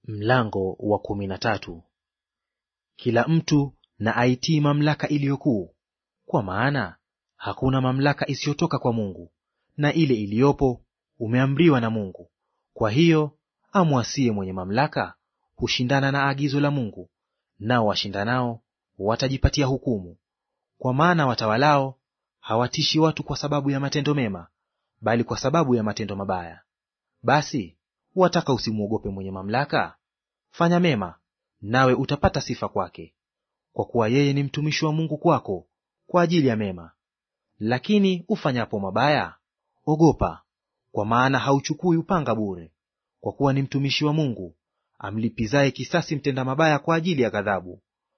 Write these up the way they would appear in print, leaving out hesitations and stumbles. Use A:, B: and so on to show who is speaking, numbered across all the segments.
A: Mlango wa 13. Kila mtu na aitii mamlaka iliyokuu, kwa maana hakuna mamlaka isiyotoka kwa Mungu, na ile iliyopo umeamriwa na Mungu. Kwa hiyo amwasiye mwenye mamlaka hushindana na agizo la Mungu, nao washindanao watajipatia hukumu. Kwa maana watawalao hawatishi watu kwa sababu ya matendo mema, bali kwa sababu ya matendo mabaya. Basi wataka usimwogope mwenye mamlaka? Fanya mema, nawe utapata sifa kwake, kwa kuwa yeye ni mtumishi wa Mungu kwako kwa ajili ya mema. Lakini ufanyapo mabaya, ogopa, kwa maana hauchukui upanga bure, kwa kuwa ni mtumishi wa Mungu, amlipizaye kisasi mtenda mabaya kwa ajili ya ghadhabu.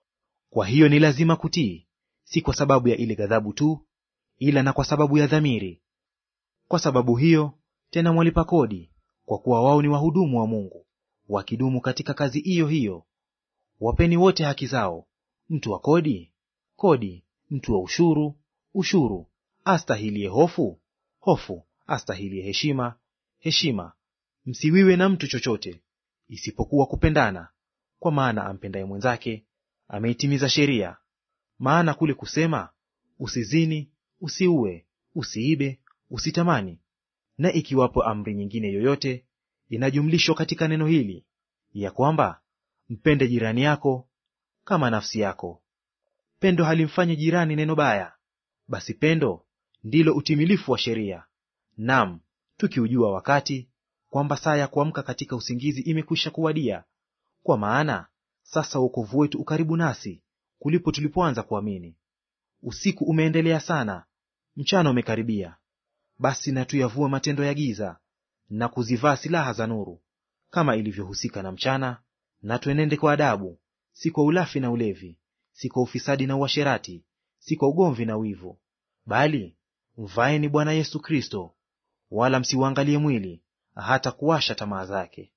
A: Kwa hiyo ni lazima kutii, si kwa sababu ya ile ghadhabu tu, ila na kwa sababu ya dhamiri. Kwa sababu hiyo tena mwalipa kodi, kwa kuwa wao ni wahudumu wa Mungu, wakidumu katika kazi hiyo hiyo. Wapeni wote haki zao: mtu wa kodi, kodi; mtu wa ushuru, ushuru; astahilie hofu, hofu; astahilie heshima, heshima. Msiwiwe na mtu chochote, isipokuwa kupendana, kwa maana ampendaye mwenzake ameitimiza sheria. Maana kule kusema, usizini, usiue, usiibe, usitamani, na ikiwapo amri nyingine yoyote, inajumlishwa katika neno hili, ya kwamba mpende jirani yako kama nafsi yako. Pendo halimfanyi jirani neno baya, basi pendo ndilo utimilifu wa sheria. Naam, tukiujua wakati, kwamba saa ya kuamka katika usingizi imekwisha kuwadia. Kwa maana sasa wokovu wetu ukaribu nasi kulipo tulipoanza kuamini. Usiku umeendelea sana, mchana umekaribia. Basi na tuyavue matendo ya giza, na kuzivaa silaha za nuru, kama ilivyohusika na mchana, na tuenende kwa adabu, si kwa ulafi na ulevi, si kwa ufisadi na uasherati, si kwa ugomvi na wivu, bali mvaeni Bwana Yesu Kristo, wala msiuangalie mwili, hata kuwasha tamaa zake.